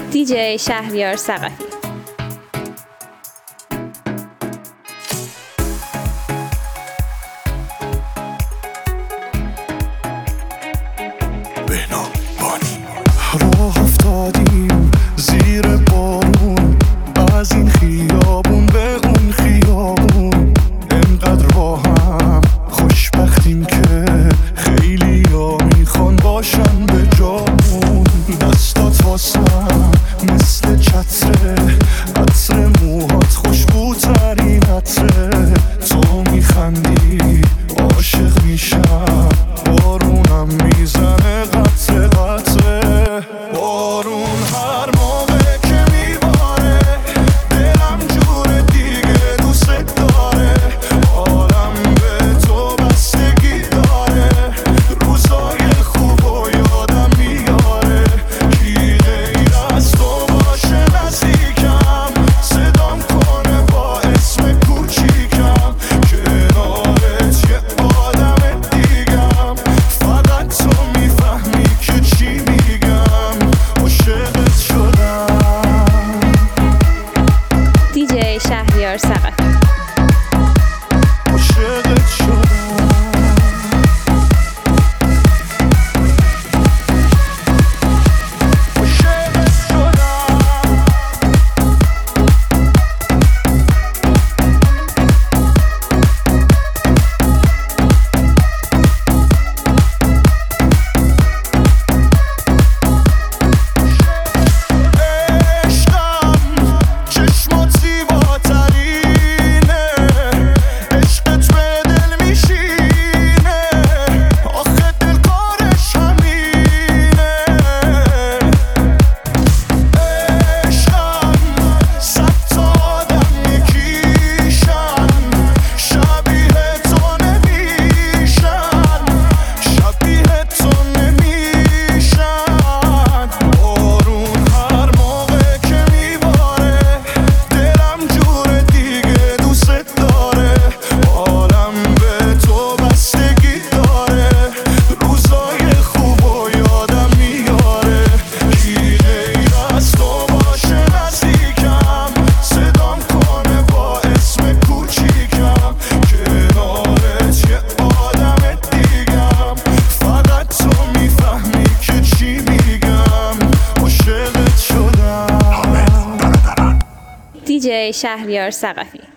دی‌جی شهریار ثقفی. راه افتادیم زیر بارون، از این خیابون به اون خیابون، انقدر با هم خوشبختیم که خیلی ها میخوان باشن به جامون. دستات واسم مثل چتره، عطر موهات خوشبوترین عطره. تو میخندی عاشق میشم، بارونم میزنه قطره قطره. بارون هر موقع که میباره دلم جور دیگه دوست داره. عالم به تو بستگی داره، روزای خوب و یادم میاره. کی غیر از تو باشه نزدیکم، صدام کنه با اسم کوچیکم. کنارت یه آدم دیگم، فقط تو میفهمی که چی میگم. عاشقت شدم. دی‌جی شهریار ثقفی. عاشقت شدم. عاشقت شدم. عشقم چشمات زیباترینه، عشقت به دل میشینه، آخه دل کارش همینه. عشقم صد تا آدم یکیشن، شبیه تو نمیشن، شبیه تو نمیشن. بارون هر موقع که میباره دلم جور دیگه دوست داره. عالم به تو بستگی داره، روزای خوب و یادم میاره. کی غیر از تو باشه نزدیکم، صدام کنه با اسم کوچیکم. کنارت یه آدم دیگم، فقط تو میفهمی که چی میگم. عاشقت شدم. دی‌جی شهریار ثقفی.